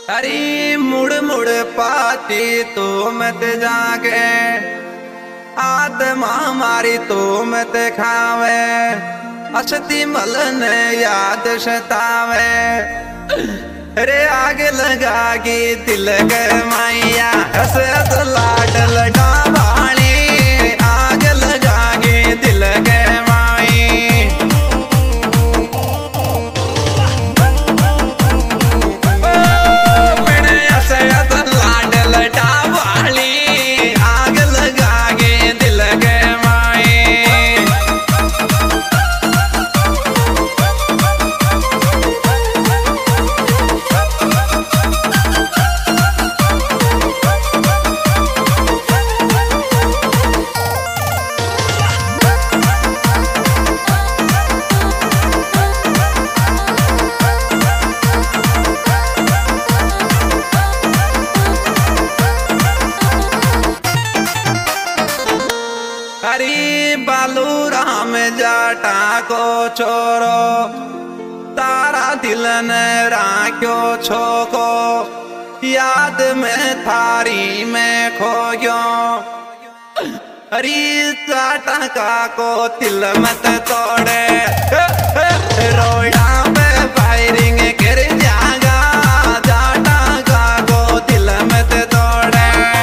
अरे मुड़ मुड़ पाती तो मत जागे, आत्मा हमारी तो मत खावे, असती मलन याद सतावे। अरे आग लगागी दिल गरमाइया, हसत लाड लगा भाणी, आग लगागी दिल गरमाई। हरी बालू राम जाटा को छोरो, तारा दिल ने राख्यो छोको, याद में थारी में खो गयो। हरी जाटा का को दिल मत तोड़े, रोड़ा पे फायरिंग कर जागा, जाटा का को दिल मत तोड़े।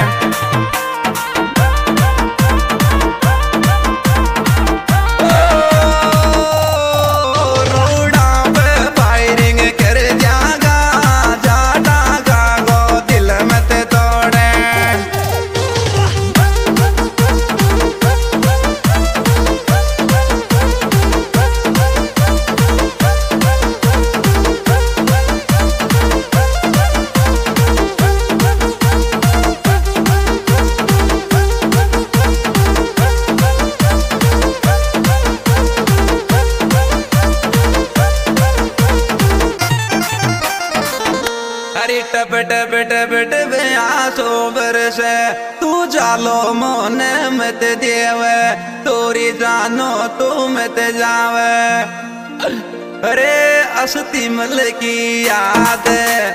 टप टप टप टप आंसू बरसे, तू जालो मोने मत देवे, तोरी जानो तू मत जावे। अरे असती मल की याद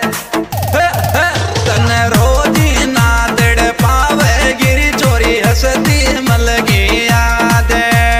तन रोजी ना तड़ पावे, गिरी चोरी असती मल की याद।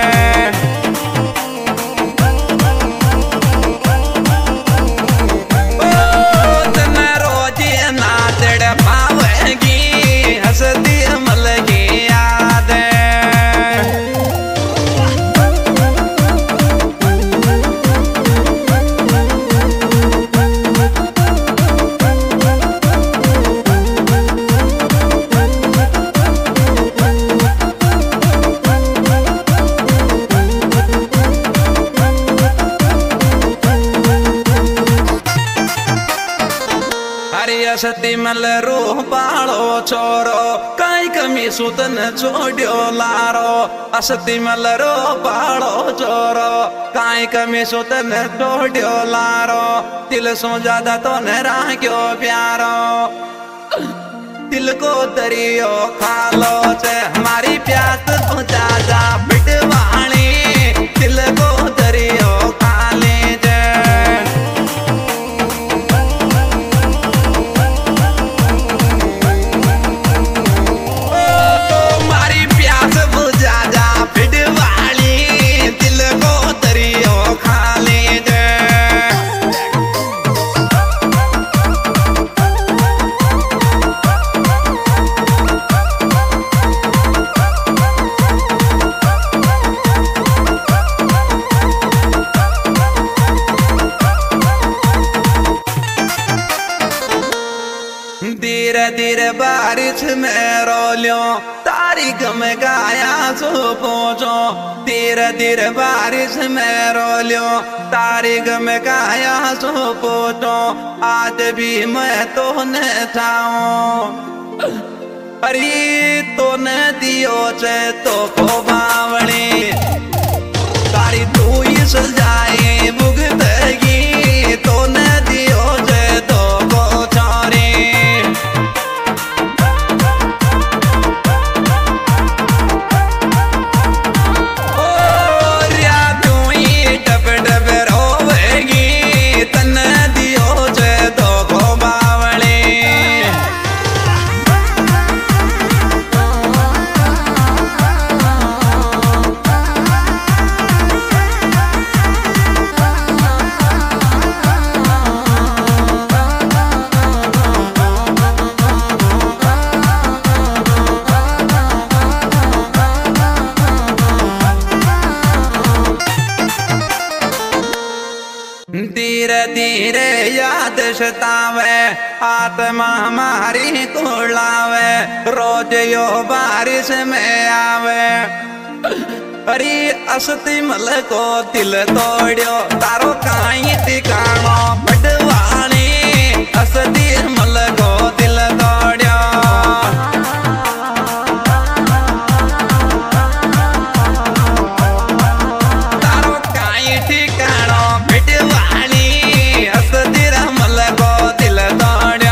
असती मल रूह बालो छोरो, काई कमी सुतन छोड़ो लारो। असती मल रूह बालो छोरो, काई कमी सुतन छोड़ो लारो। दिल सो ज्यादा तो न राख्यो प्यारो, दिल को दरियो खालो से हमारी प्यास बुझा जा बिटवाणी, दिल को दरियो खाले जे। धीरे धीरे बारिश में रोलियो, तारीख में गाया सो पहुँचो। धीरे धीरे बारिश में रोलियो, तारीख में गाया सो पहुँचो। आज भी मैं तो न चाहूं, अरे तो न दियो चे तो को बावली, तारी तू ही सजाए भुगतगी, तो न दियो चे तो को चारे। टप टप रोवेगी, तन दियो चे तो को बावली। धीरे धीरे याद सतावे, आत्मा हमारी कुड़ावे, रोज यो बारिश में आवे। अरे असती मल को दिल तोड़ियो, तारो काई ठिकानो बटवानी, असती मल को दिल तोड़ियो। तारो काई ठिकानो बटवानी, असती मल को दिल तोड़ियो।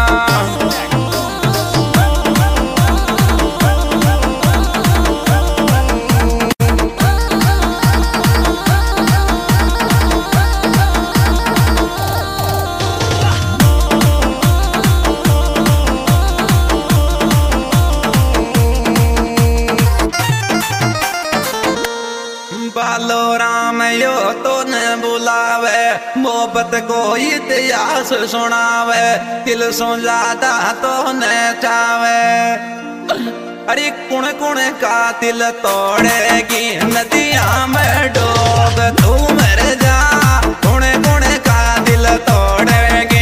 बालो राम यो तो न बुलावे, मोहब्बत को इतिहास सुनावे, दिल सो ज्यादा तो न चावे। अरे कुण कुण का दिल तोड़ेगी, नदिया में डूब तू मर जा, कुण कुण का दिल तोड़ेगी।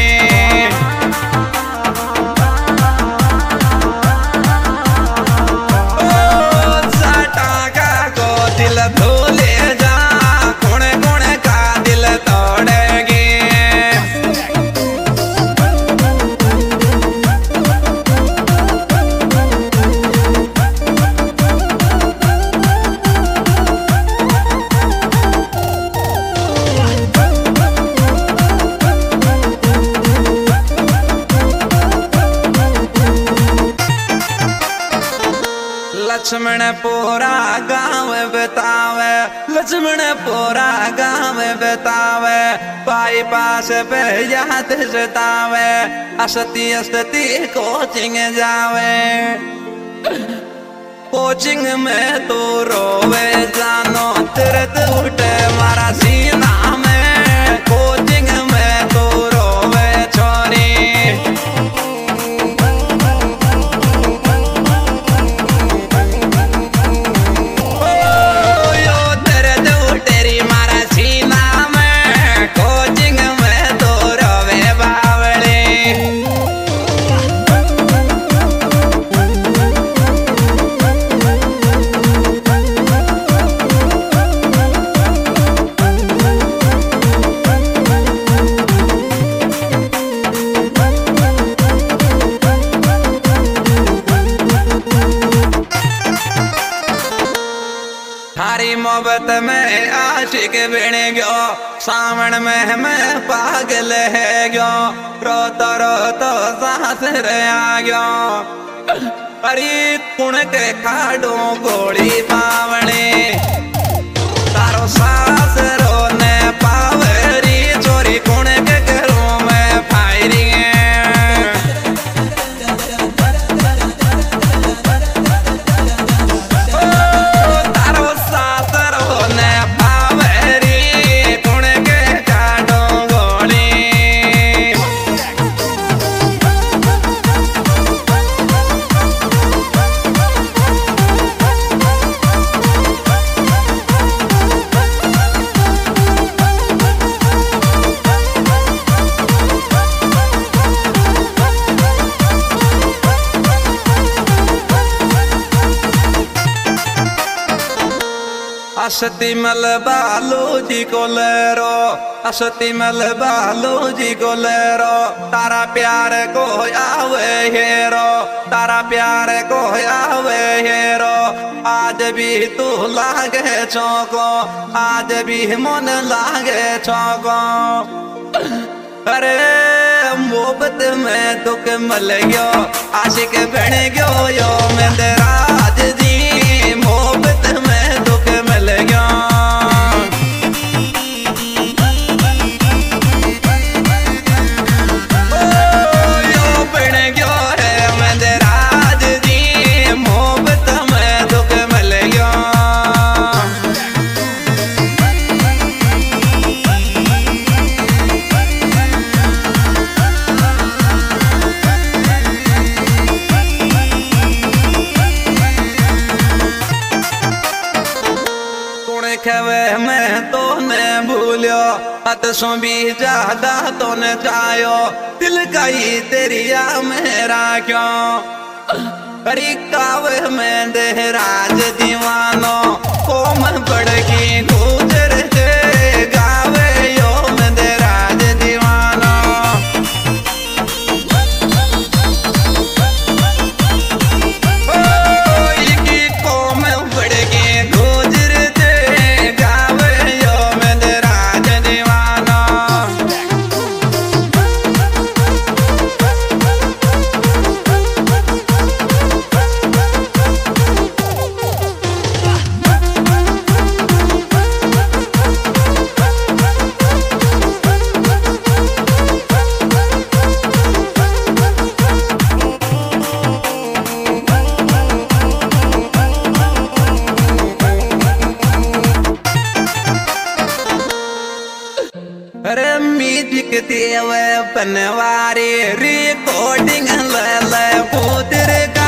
दिल धो ले जा, कौन कौन का दिल तोड़ेगी। लक्ष्मण पूरा गाँव बतावे, लक्ष्मण पूरा गाँव बतावे, पाई पास पे याद सतावे, असती असती कोचिंग जावे। कोचिंग में तो रोवे जानो, दर्द उठे मारा सीना में, कोचिंग में तो रोवे छोरी। थारी मोहब्बत में आशिक बन गयो, सावन में मैं पागल है गयो, रोतो रोतो सांस आ गयो। अरे कुण के खाड़ो गोली पावने, तारो सास रोने पावरी, चोरी कुण के करो मैं फायरिंग। असती मल बालू जी को लेरो, असती मल बालू जी को लेरो, तारा प्यार को आवे हेरो, तारा प्यार को आवे हेरो। आज भी तू लागे चौको, आज भी मन लागे चौको। अरे मोहब्बत में दुख मल गयो, आशिक बन गयो यो मेंदराज जी, मोहब्बत में दुख मल गयो। यो बन गयो है मेंदराज जी, मोहब्बत में दुख मल गयो। हत सो भी ज्यादा तो न जायो दिल का ही तेरिया मेरा क्यों करी कावे में देहराज दीवानो कोम बड़की गुजर के गावे यो में देहराज दीवानो की कोम बड़की गुजर के गावे यो में देहराज दीवानो अरे म्यूजिक देवे बनवारी रिकॉर्डिंग ले ले पुत्र